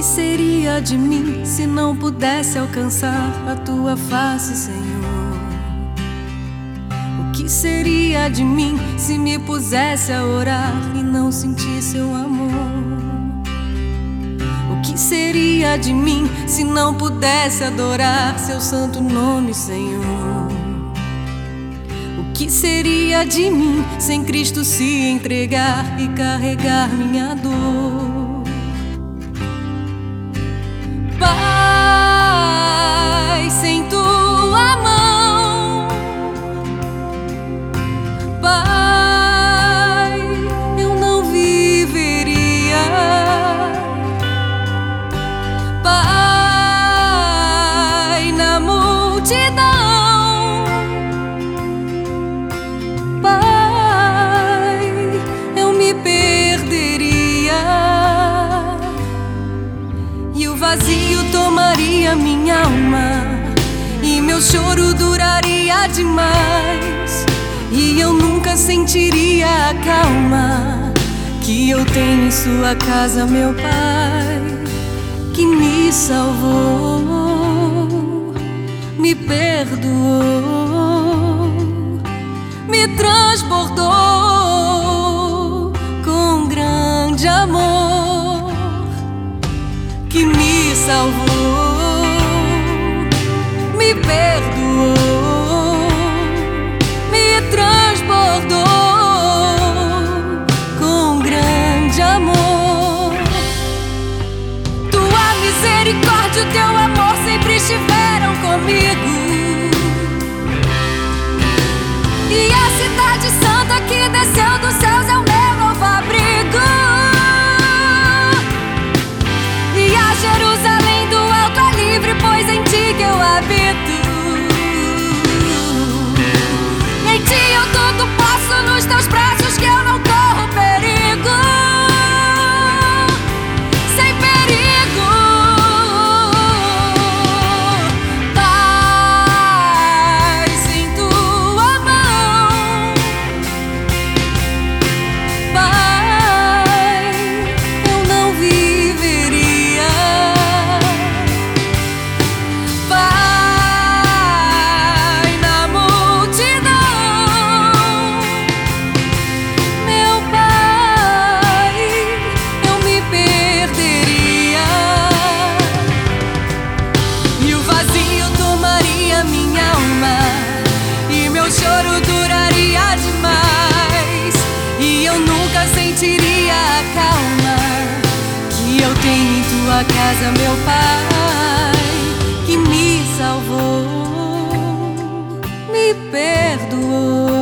seria de mim se não pudesse alcançar a tua face, Senhor? O que seria de mim se me pusesse a orar e não sentir seu amor? O que seria de mim se não pudesse adorar seu santo nome, Senhor? O que seria de mim sem Cristo se entregar e carregar minha dor? Pai, sem tua mão, Pai, eu não viveria. Pai, na multidão, Pai, eu me perderia e o vazio tomaria minha alma e meu choro duraria demais e eu nunca sentiria a calma que eu tenho em sua casa, meu Pai, que me salvou, me perdoou, me transbordou com grande amor, que me salvou, me perdoou, me transbordou com grande amor. Tua misericórdia e teu amor sempre estiveram comigo, e a cidade santa que desceu dos céus é o meu novo abrigo. Jerusalém do alto é livre, pois em ti que eu habito. Em ti eu tudo posso, nos teus braços que eu não corro perigo. Sem perigo. Pai, sem tua mão, Pai, eu não viveria. Meu choro duraria demais e eu nunca sentiria a calma que eu tenho em tua casa, meu Pai, que me salvou, me perdoou.